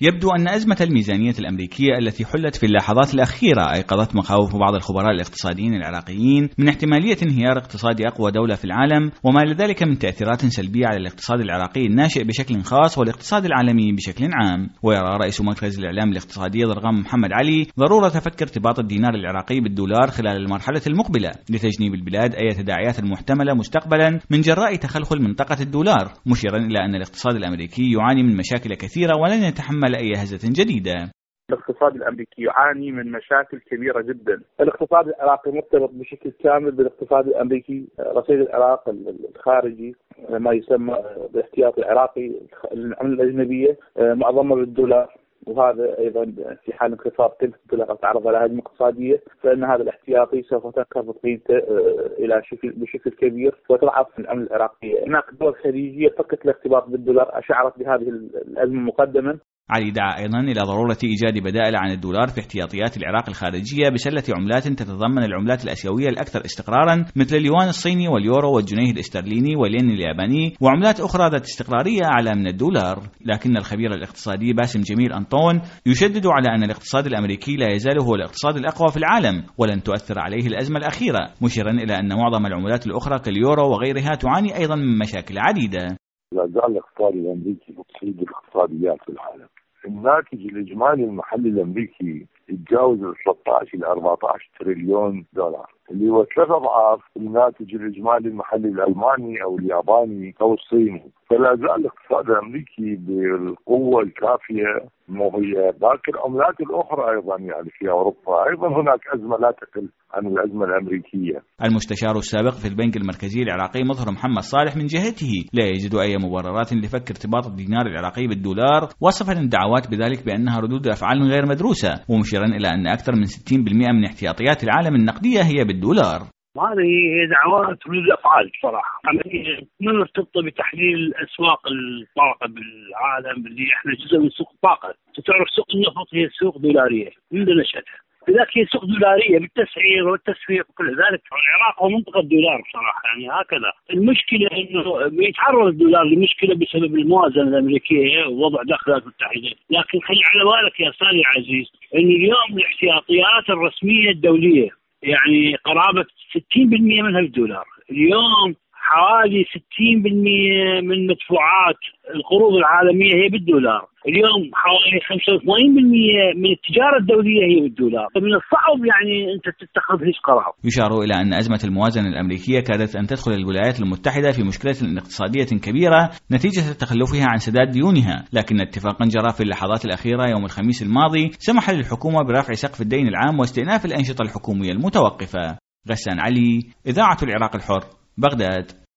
يبدو أن أزمة الميزانية الأمريكية التي حلت في اللحظات الأخيرة أيقظت مخاوف بعض الخبراء الاقتصاديين العراقيين من احتمالية انهيار اقتصادي أقوى دولة في العالم، وما لذلك من تأثيرات سلبية على الاقتصاد العراقي الناشئ بشكل خاص والاقتصاد العالمي بشكل عام. ويرى رئيس مركز الإعلام الاقتصادي ضرغام محمد علي ضرورة فك ارتباط الدينار العراقي بالدولار خلال المرحلة المقبلة لتجنيب البلاد أي تداعيات محتملة مستقبلا من جراء تخلخل منطقة الدولار، مشيرا إلى أن الاقتصاد الأمريكي يعاني من مشاكل كثيرة ولن يتحمل أي هزة جديدة. الاقتصاد الأمريكي يعاني من مشاكل كبيرة جدا. الاقتصاد العراقي مرتبط بشكل كامل بالاقتصاد الأمريكي. رصيد العراق الخارجي ما يسمى بالاحتياطي العراقي العملة الأجنبية معظمها بالدولار، وهذا أيضا في حال انخفاض قيمة الدولار أو تعرض على هجمة اقتصادية فإن هذا الاحتياطي سوف تنخفض قيمته بشكل كبير وتضعف العملة العراقية. هناك دول خليجية فكت الارتباط بالدولار أشعرت بهذه الأزمة مقدما. علي دعا أيضا إلى ضرورة إيجاد بدائل عن الدولار في احتياطيات العراق الخارجية بسلة عملات تتضمن العملات الآسيوية الأكثر استقرارا مثل اليوان الصيني واليورو والجنيه الاسترليني والين الياباني، وعملات أخرى ذات استقرارية أعلى من الدولار. لكن الخبير الاقتصادي باسم جميل أنطون يشدد على أن الاقتصاد الأمريكي لا يزال هو الاقتصاد الأقوى في العالم ولن تؤثر عليه الأزمة الأخيرة، مشيرا إلى أن معظم العملات الأخرى كاليورو وغيرها تعاني أيضا من مشاكل عديدة. لا زال الاقتصاد الأمريكي مقصود الاقتصاديات في العالم. الناتج الإجمالي المحلي الأمريكي يتجاوز 13 إلى 14 تريليون دولار، اللي هو 3 أضعاف الناتج الإجمالي المحلي الألماني أو الياباني أو الصيني. فلا زال الاقتصاد الأمريكي بالقوة الكافية، وهي باقي العملات الأخرى أيضا يعني في أوروبا أيضا هناك أزمة لا تقل عن الأزمة الأمريكية. المستشار السابق في البنك المركزي العراقي مظهر محمد صالح من جهته لا يجد أي مبررات لفك ارتباط الدينار العراقي بالدولار، وصفا الدعوات بذلك بأنها ردود أفعال غير مدروسة، ومشيرا إلى أن أكثر من 60% من احتياطيات العالم النقدية هي بالدولار. هذه دعوات ردود أفعال صراحة عملية من مرتبطة بتحليل أسواق الطاقة بالعالم، اللي احنا جزء من سوق الطاقة. تعرف سوق النفط هي سوق دولارية منذ نشأتها، لذلك هي سوق دولارية بالتسعير والتسويق وكل ذلك. العراق هو منطقة دولار بصراحة، يعني هكذا. المشكلة إنه بيتعرض الدولار لمشكلة بسبب الموازنة الأمريكية ووضع داخل الولايات المتحدة، لكن خلي على بالك يا أستاذ عزيز إن اليوم الاحتياطيات الرسمية الدولية يعني قرابة 60% منها بالدولار. اليوم حوالي 60% من مدفوعات القروض العالمية هي بالدولار. اليوم حوالي 85% من التجارة الدولية هي بالدولار، فمن الصعب يعني أنت تتخذ هيك قرار. يشار إلى أن أزمة الموازنة الأمريكية كادت أن تدخل الولايات المتحدة في مشكلة اقتصادية كبيرة نتيجة تخلفها عن سداد ديونها، لكن اتفاقا جرى في اللحظات الأخيرة يوم الخميس الماضي سمح للحكومة برفع سقف الدين العام واستئناف الأنشطة الحكومية المتوقفة. غسان علي، إذاعة العراق الحر، بغداد.